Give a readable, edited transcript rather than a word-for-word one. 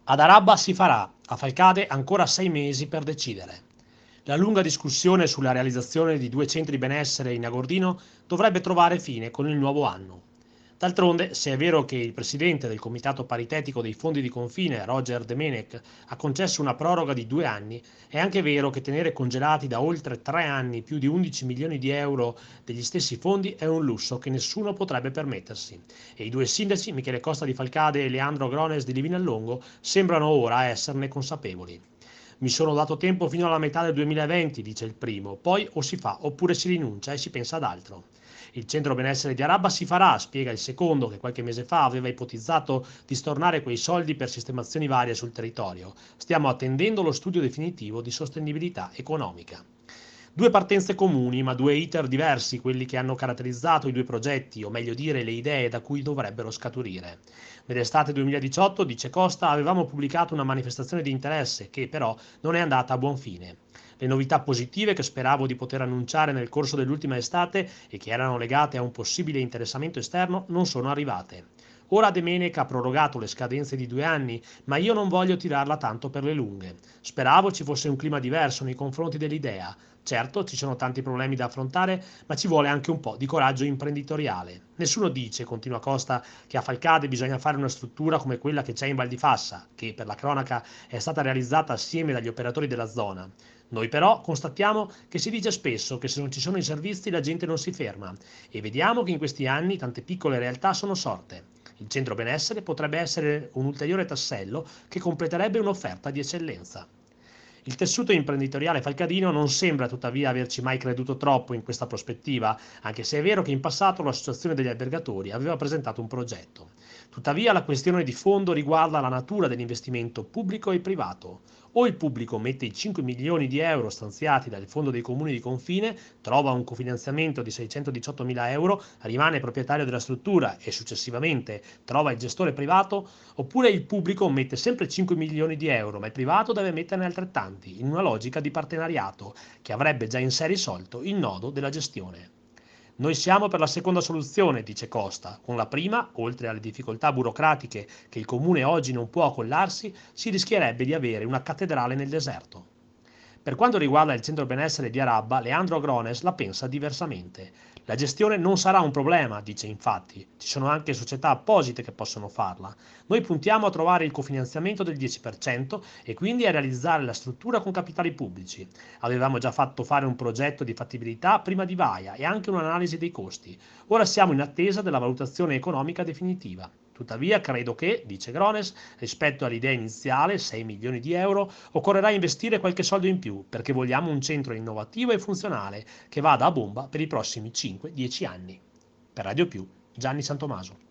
Ad Arabba si farà, a Falcade ancora 6 mesi per decidere. La lunga discussione sulla realizzazione di 2 centri benessere in Agordino dovrebbe trovare fine con il nuovo anno. D'altronde, se è vero che il presidente del Comitato Paritetico dei Fondi di Confine, Roger Domenech, ha concesso una proroga di 2 anni, è anche vero che tenere congelati da oltre 3 anni più di 11 milioni di euro degli stessi fondi è un lusso che nessuno potrebbe permettersi. E i due sindaci, Michele Costa di Falcade e Leandro Grones di Livinallongo, sembrano ora esserne consapevoli. Mi sono dato tempo fino alla metà del 2020, dice il primo, poi o si fa oppure si rinuncia e si pensa ad altro. Il centro benessere di Arabba si farà, spiega il secondo, che qualche mese fa aveva ipotizzato di stornare quei soldi per sistemazioni varie sul territorio. Stiamo attendendo lo studio definitivo di sostenibilità economica. Due partenze comuni, ma due iter diversi, quelli che hanno caratterizzato i due progetti, o meglio dire le idee da cui dovrebbero scaturire. Nell'estate 2018, dice Costa, avevamo pubblicato una manifestazione di interesse che però non è andata a buon fine. Le novità positive che speravo di poter annunciare nel corso dell'ultima estate e che erano legate a un possibile interessamento esterno non sono arrivate. Ora Domenech ha prorogato le scadenze di 2 anni, ma io non voglio tirarla tanto per le lunghe. Speravo ci fosse un clima diverso nei confronti dell'idea. Certo, ci sono tanti problemi da affrontare, ma ci vuole anche un po' di coraggio imprenditoriale. Nessuno dice, continua Costa, che a Falcade bisogna fare una struttura come quella che c'è in Val di Fassa, che per la cronaca è stata realizzata assieme dagli operatori della zona. Noi però constatiamo che si dice spesso che se non ci sono i servizi la gente non si ferma e vediamo che in questi anni tante piccole realtà sono sorte. Il centro benessere potrebbe essere un ulteriore tassello che completerebbe un'offerta di eccellenza. Il tessuto imprenditoriale falcadino non sembra tuttavia averci mai creduto troppo in questa prospettiva, anche se è vero che in passato l'associazione degli albergatori aveva presentato un progetto. Tuttavia la questione di fondo riguarda la natura dell'investimento pubblico e privato. O il pubblico mette i 5 milioni di euro stanziati dal Fondo dei Comuni di Confine, trova un cofinanziamento di 618 mila euro, rimane proprietario della struttura e successivamente trova il gestore privato, oppure il pubblico mette sempre 5 milioni di euro, ma il privato deve metterne altrettanti, in una logica di partenariato che avrebbe già in sé risolto il nodo della gestione. Noi siamo per la seconda soluzione, dice Costa. Con la prima, oltre alle difficoltà burocratiche che il comune oggi non può accollarsi, si rischierebbe di avere una cattedrale nel deserto. Per quanto riguarda il centro benessere di Arabba, Leandro Grones la pensa diversamente. La gestione non sarà un problema, dice infatti, ci sono anche società apposite che possono farla. Noi puntiamo a trovare il cofinanziamento del 10% e quindi a realizzare la struttura con capitali pubblici. Avevamo già fatto fare un progetto di fattibilità prima di Vaia e anche un'analisi dei costi. Ora siamo in attesa della valutazione economica definitiva. Tuttavia credo che, dice Grones, rispetto all'idea iniziale, 6 milioni di euro, occorrerà investire qualche soldo in più perché vogliamo un centro innovativo e funzionale che vada a bomba per i prossimi 5-10 anni. Per Radio Più, Gianni Santomaso.